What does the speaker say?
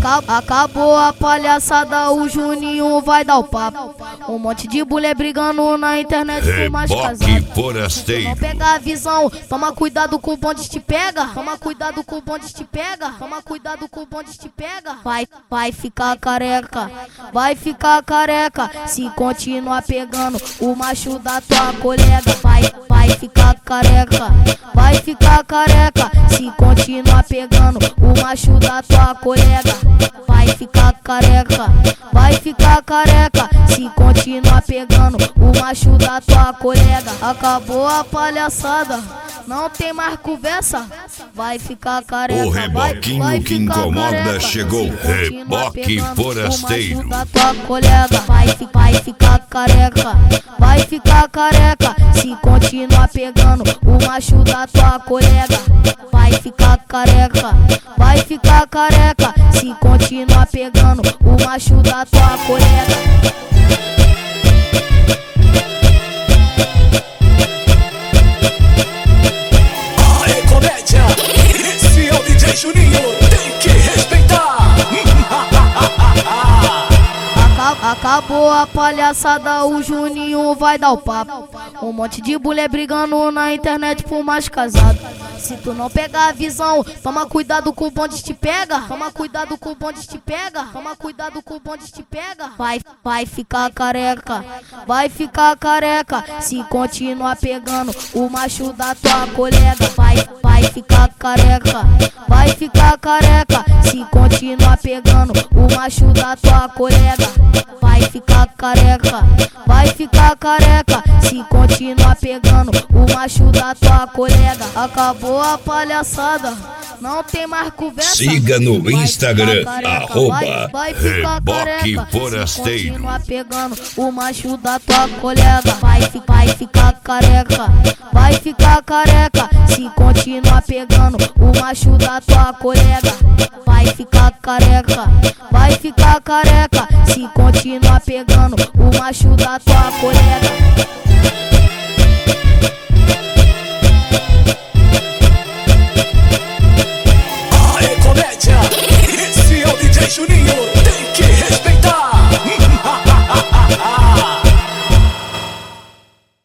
Acabou a palhaçada, o Juninho vai dar o papo. Um monte de mulher brigando na internet com mais casado. Não pega a visão, toma cuidado com o bonde te pega. Toma cuidado com o bonde te pega. Toma cuidado com o bonde te pega. Vai ficar careca, vai ficar careca se continuar pegando o macho da tua colega. Vai ficar careca, vai ficar careca se continuar pegando o macho da tua colega. Vai ficar careca, vai ficar careca se continuar pegando o macho da tua colega. Acabou a palhaçada, não tem mais conversa. Vai ficar careca. O reboquinho que incomoda chegou. Reboque forasteiro. O macho da tua colega. Vai ficar careca, vai ficar careca se continuar pegando o macho da tua colega. Vai ficar careca, vai ficar careca se continuar pegando o macho da tua colega. Aê, comédia! Esse é o DJ Juninho, tem que respeitar! Acabou a palhaçada, o Juninho vai dar o papo. Um monte de mulher brigando na internet por mais casado. Se tu não pegar a visão, toma cuidado com o bonde te pega. Toma cuidado com o bonde te pega. Toma cuidado com o bonde te pega. Vai ficar careca, vai ficar careca se continuar pegando o macho da tua colega. Vai ficar careca, vai ficar careca se continuar pegando o macho da tua colega. Vai ficar careca, vai ficar careca se continuar pegando o macho da tua colega. Acabou a palhaçada, não tem mais conversa. Siga no Instagram, vai ficar careca se @forasteiro. continuar pegando o macho da tua colega. Vai ficar careca, vai ficar careca se continuar pegando o macho da tua colega. Vai ficar careca, vai ficar careca se continuar pegando o macho da tua colega. Aê, comédia! Esse é o DJ Juninho,